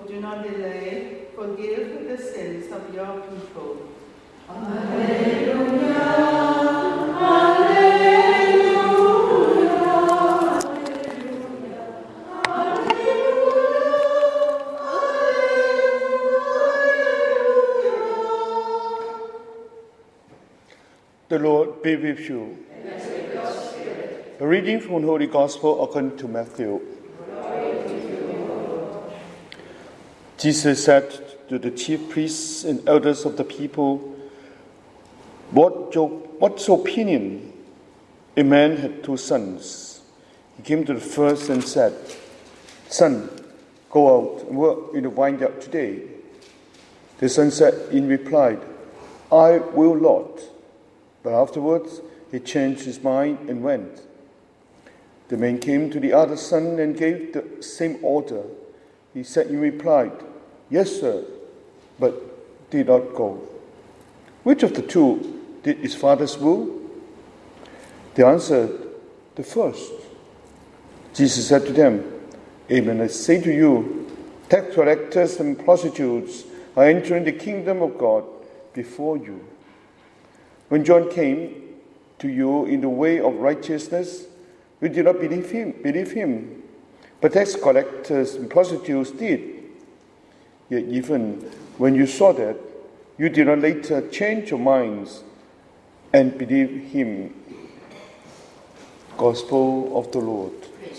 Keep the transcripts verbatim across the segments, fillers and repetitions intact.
do not delay. Forgive the sins of your people. Alleluia, alleluia, alleluia, alleluia. The Lord be with you. And with your spirit. A reading from the Holy Gospel according to Matthew. Jesus said to the chief priests and elders of the people, what your, what's your opinion? A man had two sons. He came to the first and said, Son, go out and work in the vineyard today. The son said in reply, I will, Lord. But afterwards he changed his mind and went. The man came to the other son and gave the same order. He said in reply, Yes, sir, but did not go. Which of the two did his father's will? They answered, the first. Jesus said to them, Amen, I say to you, tax collectors and prostitutes are entering the kingdom of God before you. When John came to you in the way of righteousness, you did not believe him, believe him, but tax collectors and prostitutes did. Yet even when you saw that, you did not later change your minds and believe him. Gospel of the Lord.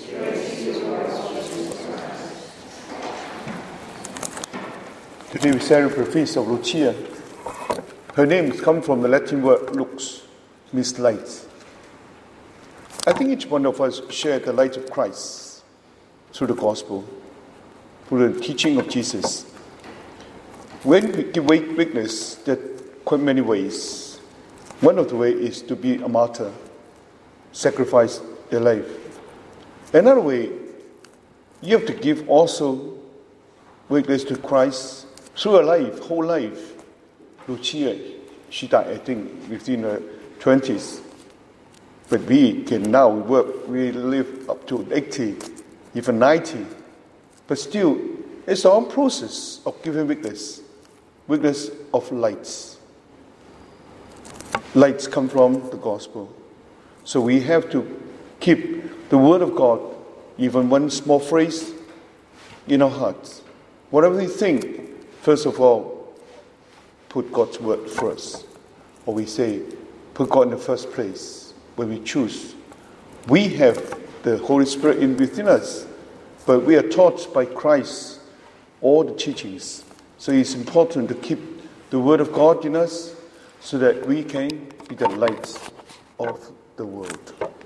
Today we celebrate the feast of Lucia. Her name comes from the Latin word lux, means light. I think each one of us share the light of Christ through the gospel, through the teaching of Jesus. When we give witness, there are quite many ways. One of the ways is to be a martyr, sacrifice their life. Another way, you have to give also witness to Christ through her life, whole life. Lucia, she died, I think, within her twenties. But we can now work, we live up to eighty, even ninety. But still, it's our own process of giving witness. Witness of lights. Lights come from the gospel. So we have to keep the word of God, even one small phrase, in our hearts. Whatever we think, first of all, put God's word first. Or we say, put God in the first place. When we choose, we have the Holy Spirit in within us, but we are taught by Christ all the teachings. So it's important to keep the word of God in us so that we can be the light of the world.